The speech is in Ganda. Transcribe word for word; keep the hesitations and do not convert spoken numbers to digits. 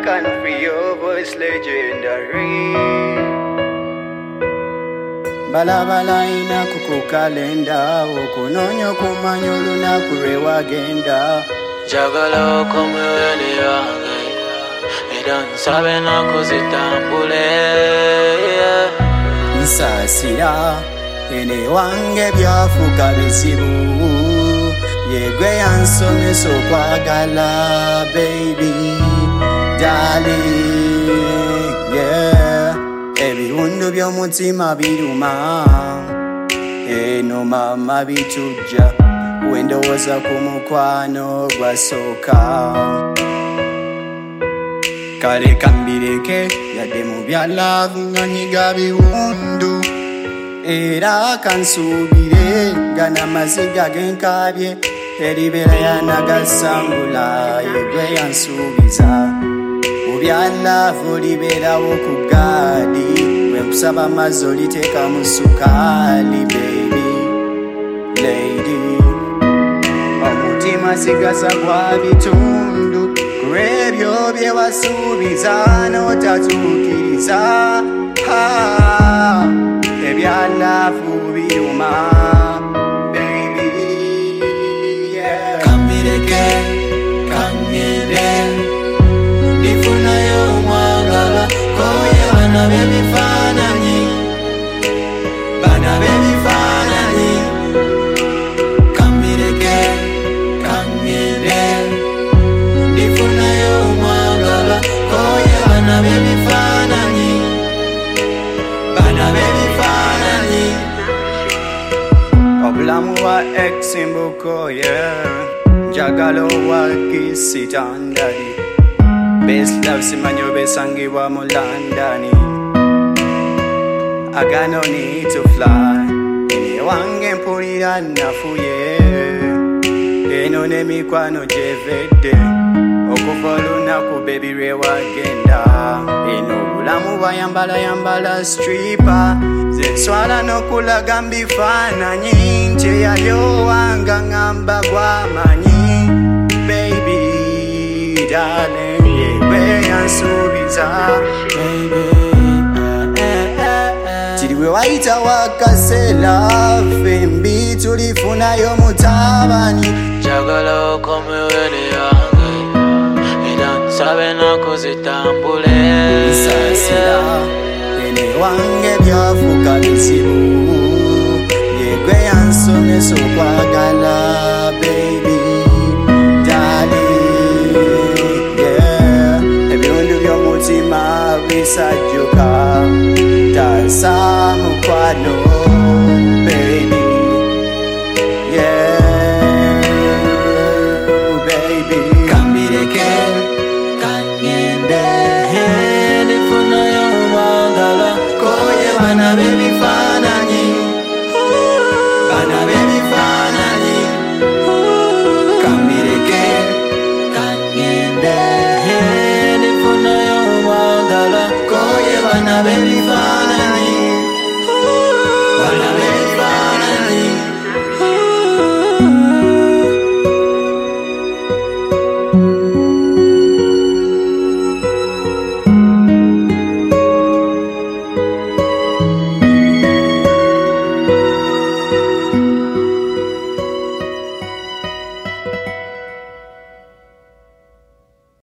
can free your voice legendary. Balabala ina kukukalenda okunonyo kumanya olunaku lwe wagenda. Njagala okomwewene wange era nsabe ennaku zitambule. Nsasira ene wange byafuuka bizibu yegwe yansomesa okwagala baby darling yeah. Ebiwundu by'omutima biruma eno mama bitujja wendowoza ku mukwano gwasooka. Kale kambireke yadde mu bya love nga nyiga biwundu era kansuubire gana amaziga genkabye eribeera yanagasangula yegwe yansuubiza mu bya love olibeerawo ku gaadi bwe nkusaba amazzi oliteeka mu sukaali baby lady omutima sigasa gwa bitundu kulw'ebyo bye wasuubiza n'otatuukiriza ebya love biruma baby yeah. Kambireke kangende ndifunayo omwagala koye bana b'ebifaananyi bana b'ebifaananyi. Kambireke kangende ndifunayo omwagala koye bana b'ebifaananyi bana b'ebifaananyi. Obulamu bwa eximbuko yeah. Njagala owakisitandali best love simanyi obesangibwa mu London. I got no need to fly ene wange mpulira nafuye eno n'emikwano gyevedde okuva olunaku baby lwe wagenda. Eno obulamu bwayambala yambala stripa zenswala n'okulaga mbifaananyi nti eyali owanga ngamba gwamanyi baby darling yegwe yansuubiza kiri bwe wayita wakaseera fembi tulifunayo mutabani. Njagala okomwewene wange era nsabe ennaku zitambule. Nsasira ene wange byafuuka bizibu yegwe yansomesa okwagala